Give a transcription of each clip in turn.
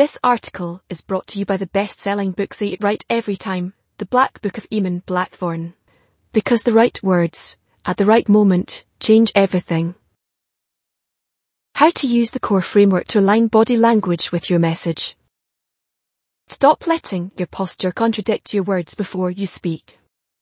This article is brought to you by the best-selling book Say It Right Every Time, The Black Book of Eamon Blackthorne. Because the right words, at the right moment, change everything. How to use the CORE framework to align body language with your message. Stop letting your posture contradict your words before you speak.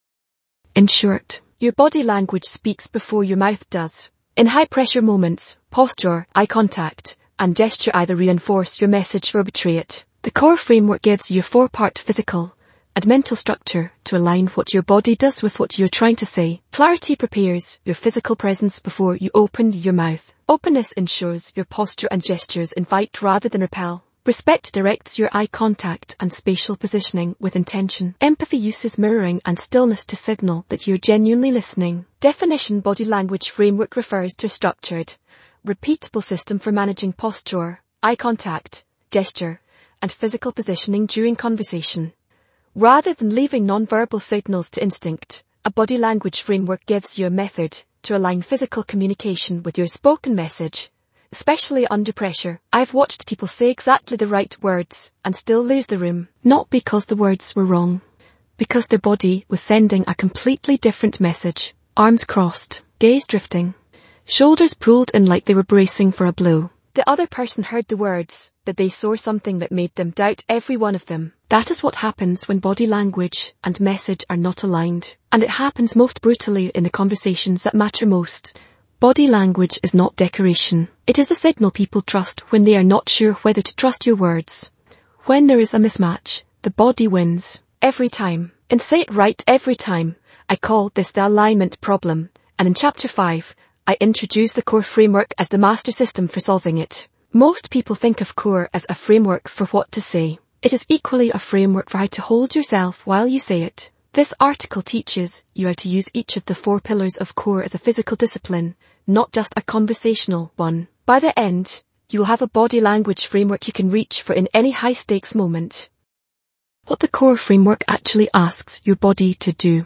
In short, your body language speaks before your mouth does. In high-pressure moments, posture, eye contact, and gesture either reinforce your message or betray it. The CORE framework gives you a 4-part physical and mental structure to align what your body does with what you're trying to say. Clarity prepares your physical presence before you open your mouth. Openness ensures your posture and gestures invite rather than repel. Respect directs your eye contact and spatial positioning with intention. Empathy uses mirroring and stillness to signal that you're genuinely listening. Definition body language framework refers to a structured, repeatable system for managing posture, eye contact, gesture, and physical positioning during conversation. Rather than leaving non-verbal signals to instinct, a body language framework gives you a method to align physical communication with your spoken message, especially under pressure. I've watched people say exactly the right words and still lose the room, not because the words were wrong, because their body was sending a completely different message. Arms crossed, gaze drifting, shoulders pulled in like they were bracing for a blow. The other person heard the words, but they saw something that made them doubt every one of them. That is what happens when body language and message are not aligned, and it happens most brutally in the conversations that matter most. Body language is not decoration. It is the signal people trust when they are not sure whether to trust your words. When there is a mismatch, the body wins. Every time. In Say It Right Every Time, I call this the alignment problem, and in Chapter 5, I introduce the CORE framework as the master system for solving it. Most people think of CORE as a framework for what to say. It is equally a framework for how to hold yourself while you say it. This article teaches you how to use each of the 4 pillars of CORE as a physical discipline, not just a conversational one. By the end, you will have a body language framework you can reach for in any high-stakes moment. What the CORE framework actually asks your body to do.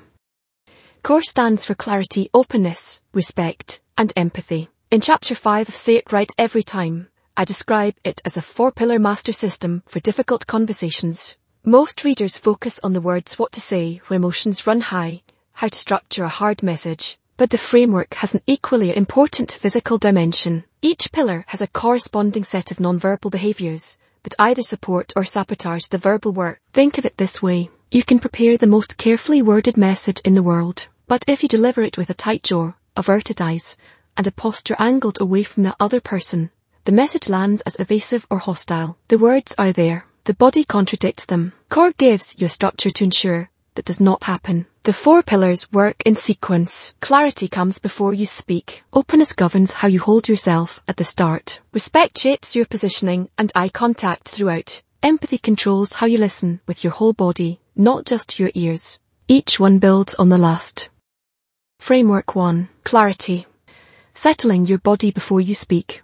CORE stands for clarity, openness, respect, and empathy. In Chapter 5 of Say It Right Every Time, I describe it as a 4-pillar master system for difficult conversations. Most readers focus on the words what to say when emotions run high, how to structure a hard message. But the framework has an equally important physical dimension. Each pillar has a corresponding set of nonverbal behaviors that either support or sabotage the verbal work. Think of it this way. You can prepare the most carefully worded message in the world, but if you deliver it with a tight jaw, averted eyes, and a posture angled away from the other person, the message lands as evasive or hostile. The words are there. The body contradicts them. CORE gives you a structure to ensure that does not happen. The 4 pillars work in sequence. Clarity comes before you speak. Openness governs how you hold yourself at the start. Respect shapes your positioning and eye contact throughout. Empathy controls how you listen with your whole body, not just your ears. Each one builds on the last. Framework 1. Clarity. Settling your body before you speak.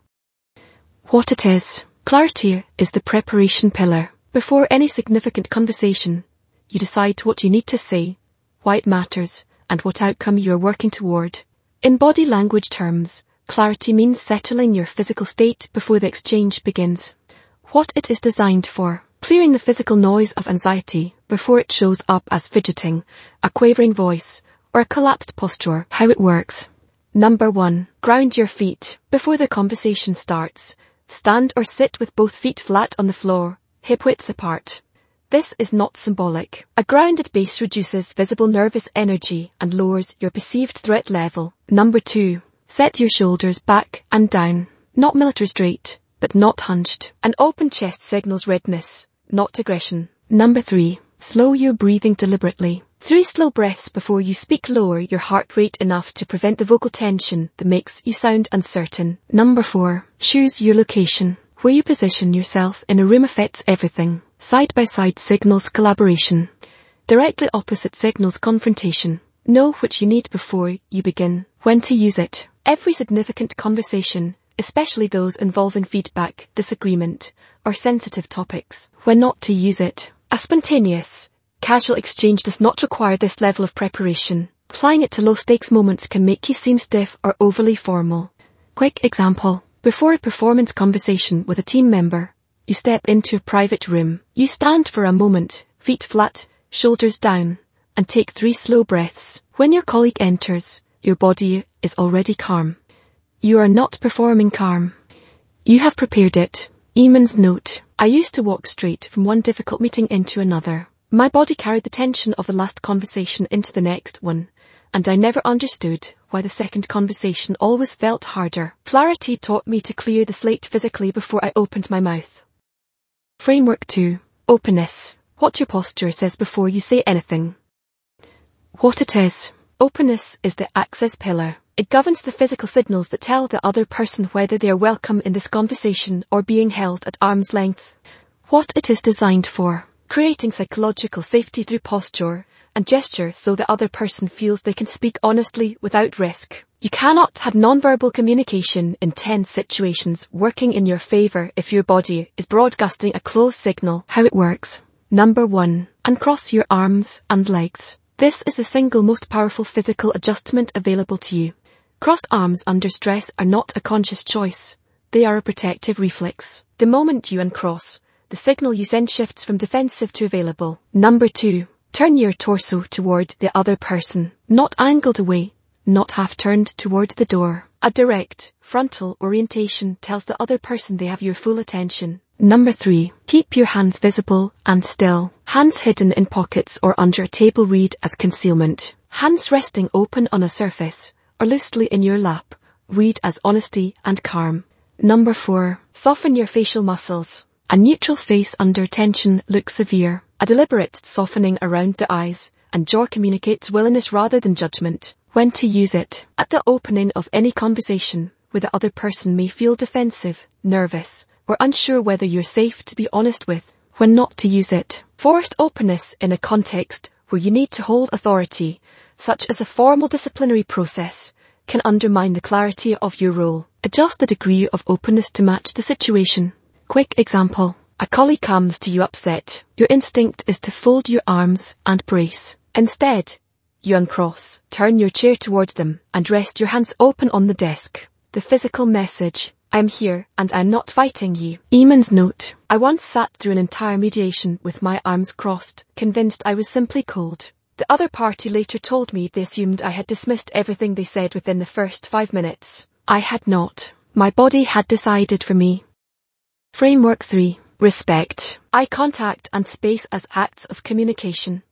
What it is. Clarity is the preparation pillar. Before any significant conversation, you decide what you need to say, why it matters, and what outcome you are working toward. In body language terms, clarity means settling your physical state before the exchange begins. What it is designed for. Clearing the physical noise of anxiety before it shows up as fidgeting, a quavering voice, or a collapsed posture. How it works. Number 1. Ground your feet. Before the conversation starts, stand or sit with both feet flat on the floor, hip-width apart. This is not symbolic. A grounded base reduces visible nervous energy and lowers your perceived threat level. Number 2. Set your shoulders back and down. Not military straight, but not hunched. An open chest signals readiness, not aggression. Number 3. Slow your breathing deliberately. 3 slow breaths before you speak lower your heart rate enough to prevent the vocal tension that makes you sound uncertain. Number 4. Choose your location. Where you position yourself in a room affects everything. Side-by-side signals collaboration. Directly opposite signals confrontation. Know what you need before you begin. When to use it. Every significant conversation, especially those involving feedback, disagreement, or sensitive topics. When not to use it. A spontaneous, casual exchange does not require this level of preparation. Applying it to low-stakes moments can make you seem stiff or overly formal. Quick example. Before a performance conversation with a team member, You step into a private room. You stand for a moment, feet flat, shoulders down, and take 3 slow breaths. When your colleague enters, your body is already calm. You are not performing calm. You have prepared it. Eamon's note. I used to walk straight from one difficult meeting into another. My body carried the tension of the last conversation into the next one, and I never understood why the second conversation always felt harder. Clarity taught me to clear the slate physically before I opened my mouth. Framework 2. Openness. What your posture says before you say anything. What it is. Openness is the access pillar. It governs the physical signals that tell the other person whether they are welcome in this conversation or being held at arm's length. What it is designed for. Creating psychological safety through posture and gesture so the other person feels they can speak honestly without risk. You cannot have nonverbal communication in tense situations working in your favor if your body is broadcasting a close signal. How it works. Number 1. Uncross your arms and legs. This is the single most powerful physical adjustment available to you. Crossed arms under stress are not a conscious choice. They are a protective reflex. The moment you uncross, the signal you send shifts from defensive to available. Number 2. Turn your torso toward the other person, not angled away, not half turned toward the door. A direct, frontal orientation tells the other person they have your full attention. Number 3. Keep your hands visible and still. Hands hidden in pockets or under a table read as concealment. Hands resting open on a surface or loosely in your lap read as honesty and calm. Number 4. Soften your facial muscles. A neutral face under tension looks severe. A deliberate softening around the eyes and jaw communicates willingness rather than judgment. When to use it. At the opening of any conversation where the other person may feel defensive, nervous, or unsure whether you're safe to be honest with. When not to use it. Forced openness in a context where you need to hold authority, such as a formal disciplinary process, can undermine the clarity of your role. Adjust the degree of openness to match the situation. Quick example. A colleague comes to you upset. Your instinct is to fold your arms and brace. Instead, you uncross, turn your chair towards them, and rest your hands open on the desk. The physical message. I'm here, and I'm not fighting you. Eamon's note. I once sat through an entire mediation with my arms crossed, convinced I was simply cold. The other party later told me they assumed I had dismissed everything they said within the first 5 minutes. I had not. My body had decided for me. Framework 3. Respect. Eye contact and space as acts of communication.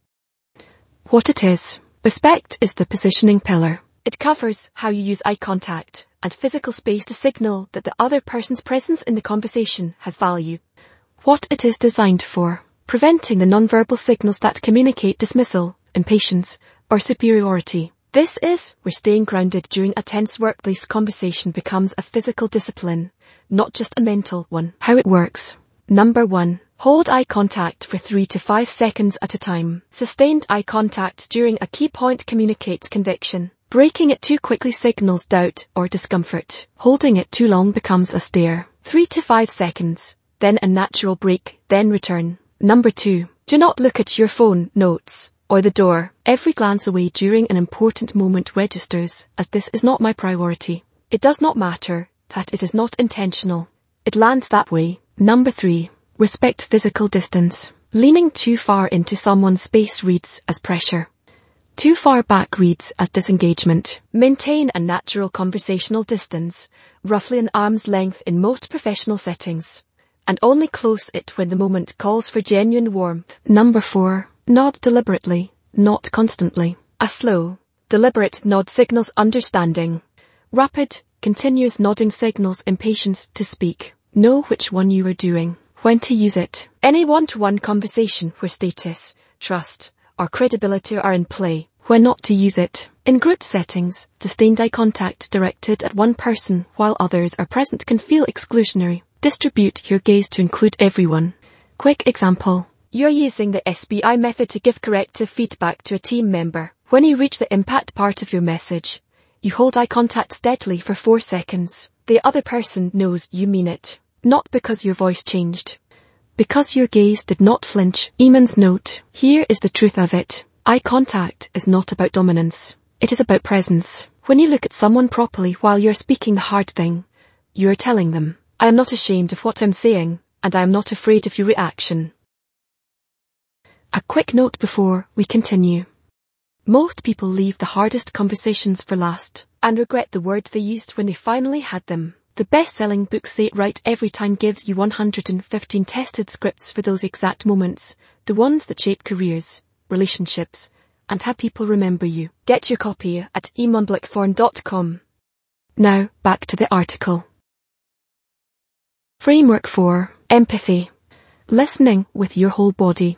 What it is. Respect is the positioning pillar. It covers how you use eye contact and physical space to signal that the other person's presence in the conversation has value. What it is designed for. Preventing the nonverbal signals that communicate dismissal, impatience, or superiority. This is where staying grounded during a tense workplace conversation becomes a physical discipline, not just a mental one. How it works. Number 1. Hold eye contact for 3 to 5 seconds at a time. Sustained eye contact during a key point communicates conviction. Breaking it too quickly signals doubt or discomfort. Holding it too long becomes a stare. 3 to 5 seconds, then a natural break, then return. Number 2. Do not look at your phone, notes, or the door. Every glance away during an important moment registers as this is not my priority. It does not matter that it is not intentional. It lands that way. Number 3. Respect physical distance. Leaning too far into someone's space reads as pressure. Too far back reads as disengagement. Maintain a natural conversational distance, roughly an arm's length in most professional settings, and only close it when the moment calls for genuine warmth. Number 4. Nod deliberately, not constantly. A slow, deliberate nod signals understanding. Rapid, continuous nodding signals impatience to speak. Know which one you are doing. When to use it. Any one-to-one conversation where status, trust, or credibility are in play. When not to use it. In group settings, sustained eye contact directed at one person while others are present can feel exclusionary. Distribute your gaze to include everyone. Quick example. You're using the SBI method to give corrective feedback to a team member. When you reach the impact part of your message, you hold eye contact steadily for 4 seconds. The other person knows you mean it. Not because your voice changed. Because your gaze did not flinch. Eamon's note. Here is the truth of it. Eye contact is not about dominance. It is about presence. When you look at someone properly while you're speaking the hard thing, you're telling them, I am not ashamed of what I'm saying. and I am not afraid of your reaction. A quick note before we continue. Most people leave the hardest conversations for last and regret the words they used when they finally had them. The best-selling book Say It Right Every Time gives you 115 tested scripts for those exact moments, the ones that shape careers, relationships, and how people remember you. Get your copy at eamonblackthorn.com. Now, back to the article. Framework 4. Empathy. Listening with your whole body.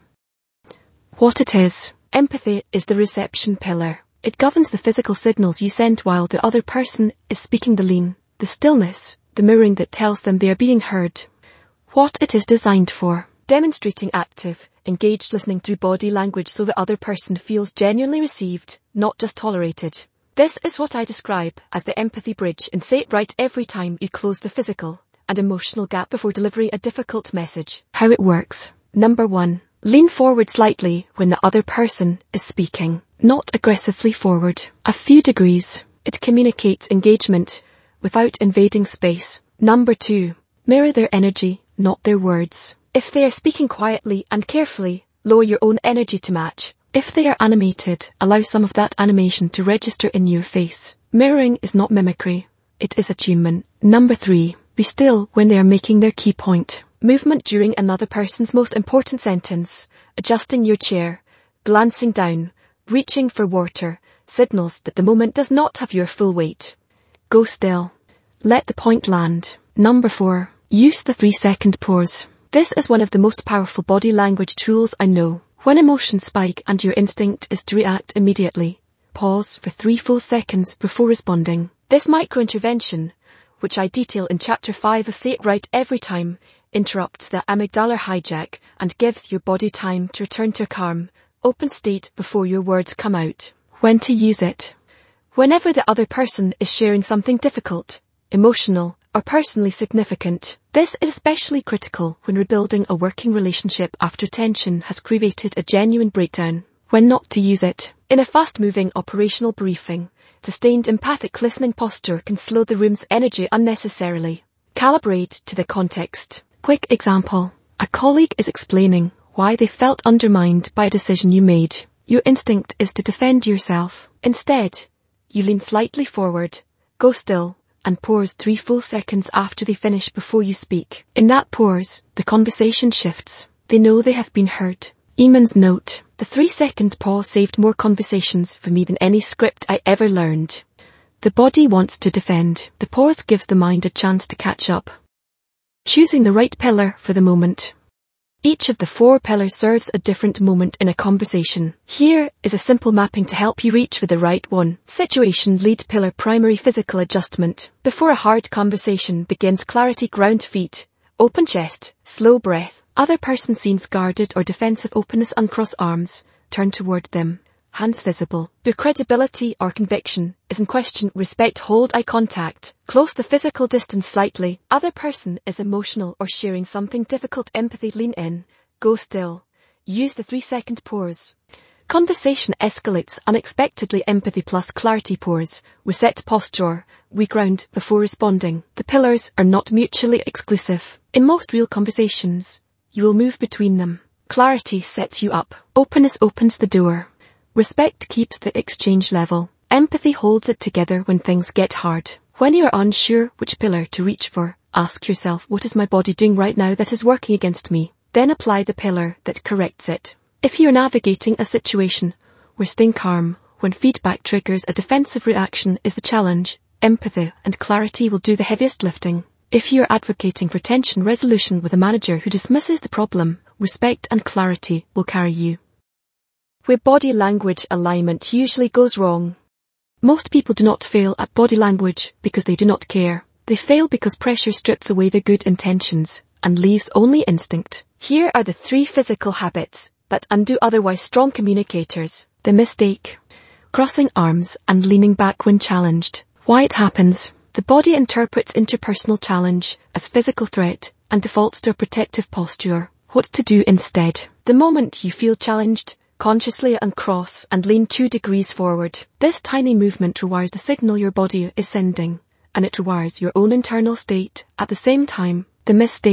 What it is. Empathy is the reception pillar. It governs the physical signals you send while the other person is speaking, the lean, the stillness, the mirroring that tells them they are being heard. What it is designed for. Demonstrating active, engaged listening through body language so the other person feels genuinely received, not just tolerated. This is what I describe as the empathy bridge and Say It Right Every Time you close the physical and emotional gap before delivering a difficult message. How it works. Number 1. Lean forward slightly when the other person is speaking, not aggressively forward. A few degrees. It communicates engagement without invading space. Number 2. Mirror their energy, not their words. If they are speaking quietly and carefully, lower your own energy to match. If they are animated, allow some of that animation to register in your face. Mirroring is not mimicry, it is attunement. Number 3. Be still when they are making their key point. Movement during another person's most important sentence, adjusting your chair, glancing down, reaching for water, signals that the moment does not have your full weight. Go still. Let the point land. Number 4. Use the 3-second pause. This is one of the most powerful body language tools I know. When emotions spike and your instinct is to react immediately, pause for 3 full seconds before responding. This micro-intervention, which I detail in Chapter 5 of Say It Right Every Time, interrupts the amygdala hijack and gives your body time to return to a calm, open state before your words come out. When to use it. Whenever the other person is sharing something difficult, emotional, or personally significant. This is especially critical when rebuilding a working relationship after tension has created a genuine breakdown. When not to use it. In a fast-moving operational briefing, sustained empathic listening posture can slow the room's energy unnecessarily. Calibrate to the context. Quick example. A colleague is explaining why they felt undermined by a decision you made. Your instinct is to defend yourself. Instead, you lean slightly forward, go still, and pause 3 full seconds after they finish before you speak. In that pause, the conversation shifts. They know they have been heard. Eamon's note. The 3-second pause saved more conversations for me than any script I ever learned. The body wants to defend. The pause gives the mind a chance to catch up. Choosing the right pillar for the moment. Each of the 4 pillars serves a different moment in a conversation. Here is a simple mapping to help you reach for the right one. Situation lead pillar primary physical adjustment. Before a hard conversation begins, clarity, ground feet, open chest, slow breath. Other person seems guarded or defensive, openness, uncross arms, turn toward them. Hands visible. Your credibility or conviction is in question. Respect, hold eye contact. Close the physical distance slightly. Other person is emotional or sharing something difficult. Empathy, lean in. Go still. Use the 3-second pause. Conversation escalates unexpectedly. Empathy plus clarity, pause. Reset posture. Reground before responding. The pillars are not mutually exclusive. In most real conversations, you will move between them. Clarity sets you up. Openness opens the door. Respect keeps the exchange level. Empathy holds it together when things get hard. When you are unsure which pillar to reach for, ask yourself, what is my body doing right now that is working against me? Then apply the pillar that corrects it. If you are navigating a situation where staying calm when feedback triggers a defensive reaction is the challenge, empathy and clarity will do the heaviest lifting. If you are advocating for tension resolution with a manager who dismisses the problem, respect and clarity will carry you. Where body language alignment usually goes wrong. Most people do not fail at body language because they do not care. They fail because pressure strips away their good intentions and leaves only instinct. Here are the 3 physical habits that undo otherwise strong communicators. The mistake. Crossing arms and leaning back when challenged. Why it happens. The body interprets interpersonal challenge as physical threat and defaults to a protective posture. What to do instead. The moment you feel challenged, consciously uncross and lean 2 degrees forward. This tiny movement rewires the signal your body is sending, and it rewires your own internal state at the same time. The mistake.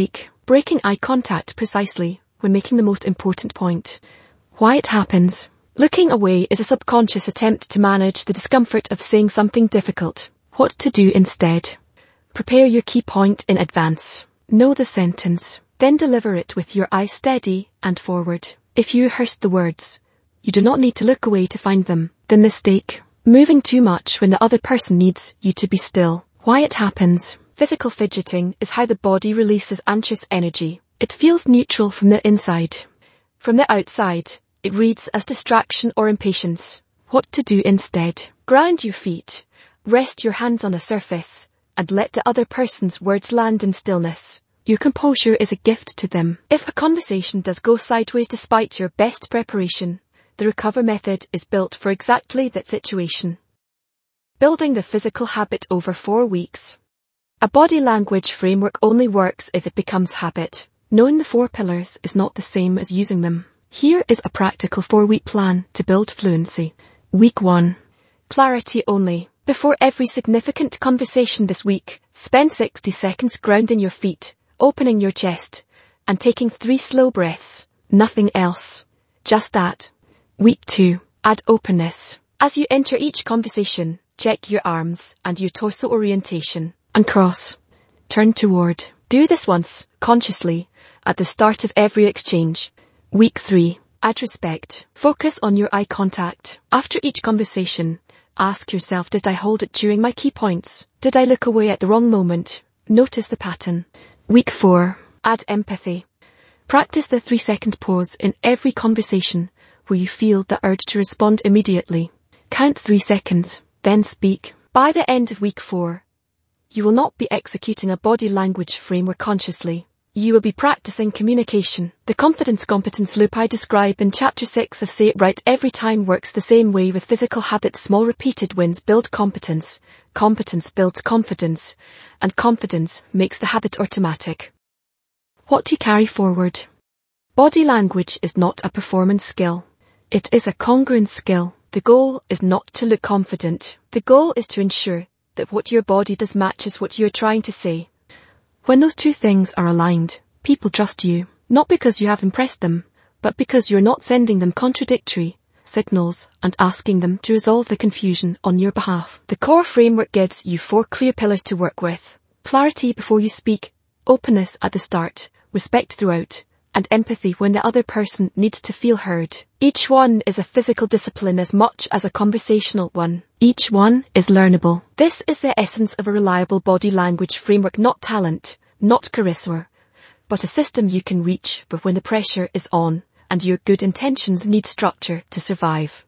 Breaking eye contact precisely when making the most important point. Why it happens. Looking away is a subconscious attempt to manage the discomfort of saying something difficult. What to do instead. Prepare your key point in advance. Know the sentence. Then deliver it with your eyes steady and forward. If you rehearse the words, you do not need to look away to find them. The mistake. Moving too much when the other person needs you to be still. Why it happens. Physical fidgeting is how the body releases anxious energy. It feels neutral from the inside. From the outside, it reads as distraction or impatience. What to do instead. Ground your feet. Rest your hands on a surface and let the other person's words land in stillness. Your composure is a gift to them. If a conversation does go sideways despite your best preparation, the recover method is built for exactly that situation. Building the physical habit over 4 weeks. A body language framework only works if it becomes habit. Knowing the 4 pillars is not the same as using them. Here is a practical 4-week plan to build fluency. Week 1. Clarity only. Before every significant conversation this week, spend 60 seconds grounding your feet, opening your chest, and taking 3 slow breaths. Nothing else. Just that. Week 2. Add openness. As you enter each conversation, check your arms and your torso orientation. Uncross. Turn toward. Do this once, consciously, at the start of every exchange. Week 3. Add respect. Focus on your eye contact. After each conversation, ask yourself, did I hold it during my key points? Did I look away at the wrong moment? Notice the pattern. Week 4. Add empathy. Practice the 3-second pause in every conversation where you feel the urge to respond immediately. Count 3 seconds, then speak. By the end of week 4, you will not be executing a body language framework consciously. You will be practicing communication. The confidence-competence loop I describe in Chapter 6 of Say It Right Every Time works the same way with physical habits. Small repeated wins build competence, competence builds confidence, and confidence makes the habit automatic. What to carry forward. Body language is not a performance skill. It is a congruence skill. The goal is not to look confident. The goal is to ensure that what your body does matches what you're trying to say. When those 2 things are aligned, people trust you, not because you have impressed them, but because you're not sending them contradictory signals and asking them to resolve the confusion on your behalf. The core framework gives you 4 clear pillars to work with. Clarity before you speak, openness at the start, respect throughout, and empathy when the other person needs to feel heard. Each one is a physical discipline as much as a conversational one. Each one is learnable. This is the essence of a reliable body language framework, not talent, not charisma, but a system you can reach but when the pressure is on and your good intentions need structure to survive.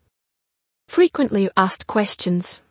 Frequently asked questions.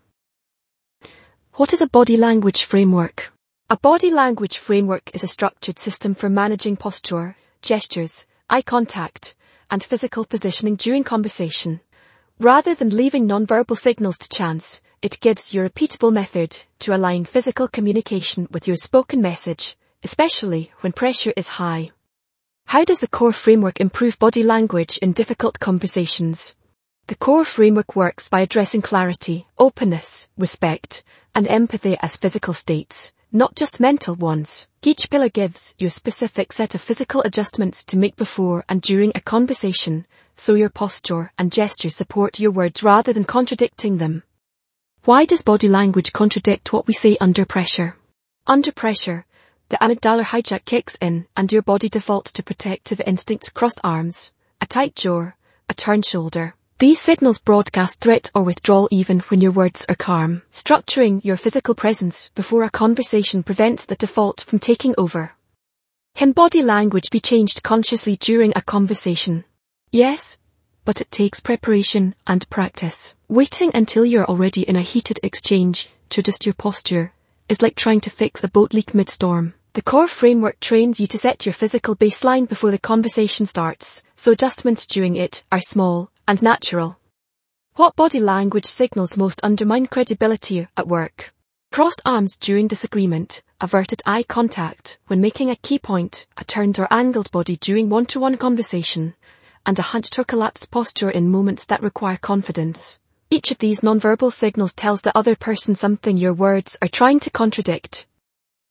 What is a body language framework? A body language framework is a structured system for managing posture, gestures, eye contact, and physical positioning during conversation. Rather than leaving nonverbal signals to chance, it gives you a repeatable method to align physical communication with your spoken message, especially when pressure is high. How does the core framework improve body language in difficult conversations? The core framework works by addressing clarity, openness, respect, and empathy as physical states, not just mental ones. Each pillar gives you a specific set of physical adjustments to make before and during a conversation, so your posture and gestures support your words rather than contradicting them. Why does body language contradict what we say under pressure? Under pressure, the amygdala hijack kicks in and your body defaults to protective instincts: crossed arms, a tight jaw, a turned shoulder. These signals broadcast threat or withdrawal even when your words are calm. Structuring your physical presence before a conversation prevents the default from taking over. Can body language be changed consciously during a conversation? Yes, but it takes preparation and practice. Waiting until you're already in a heated exchange to adjust your posture is like trying to fix a boat leak mid-storm. The core framework trains you to set your physical baseline before the conversation starts, so adjustments during it are small and natural. What body language signals most undermine credibility at work? Crossed arms during disagreement, averted eye contact when making a key point, a turned or angled body during one-to-one conversation, and a hunched or collapsed posture in moments that require confidence. Each of these nonverbal signals tells the other person something your words are trying to contradict.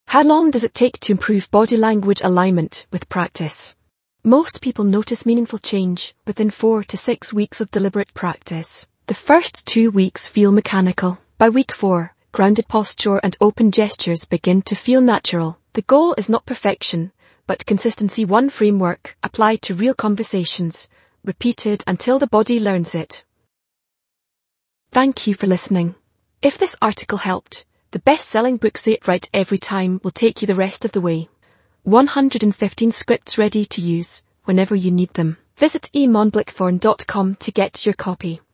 How long does it take to improve body language alignment with practice? Most people notice meaningful change within 4 to 6 weeks of deliberate practice. The first 2 weeks feel mechanical. By week 4, grounded posture and open gestures begin to feel natural. The goal is not perfection, but consistency. One framework applied to real conversations, repeated until the body learns it. Thank you for listening. If this article helped, the best-selling book Say It Right Every Time will take you the rest of the way. 115 scripts ready to use whenever you need them. Visit emonblackthorn.com to get your copy.